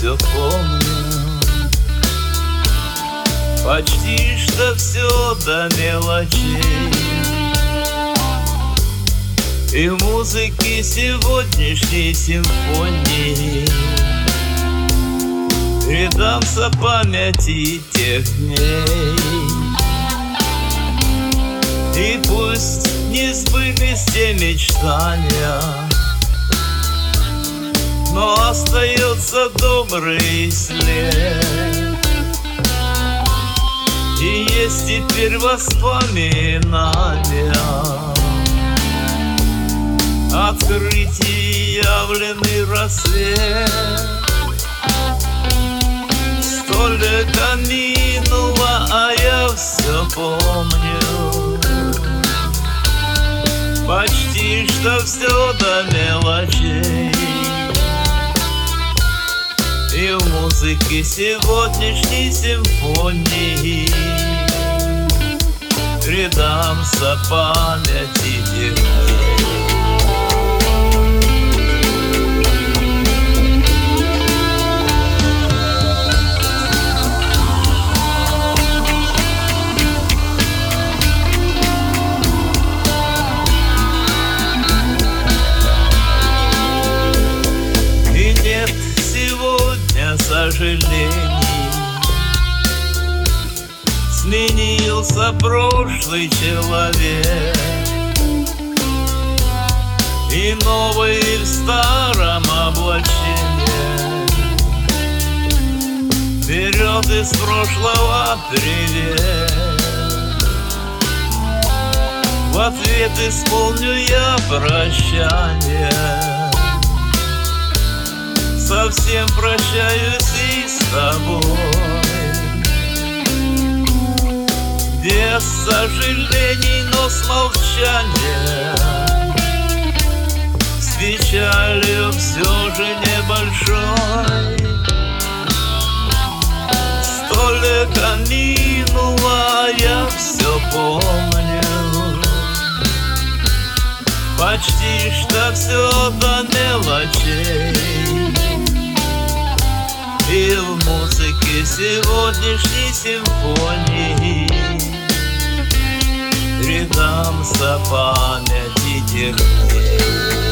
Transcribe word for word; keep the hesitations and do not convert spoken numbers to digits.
все помню, почти что все до мелочей. И в музыке сегодняшней симфонии предамся памяти тех дней. И пусть не сбылись те мечтания, но остается добрый след. И есть теперь воспоминания, открытий явленный рассвет. Столько минуло, а я все помню, почти что все до мелочей. И в музыке сегодняшней симфонии предамся памяти тех дней. Сожалений, сменился прошлый человек, и новый в старом облачении берет из прошлого привет. В ответ исполню я прощание, совсем прощаюсь и с тобой. Без сожалений, но с молчанием, с печалью все же небольшой. Столько минуло, я все помню, почти что все до мелочей. И в музыке сегодняшней симфонии предамся памяти тех дней.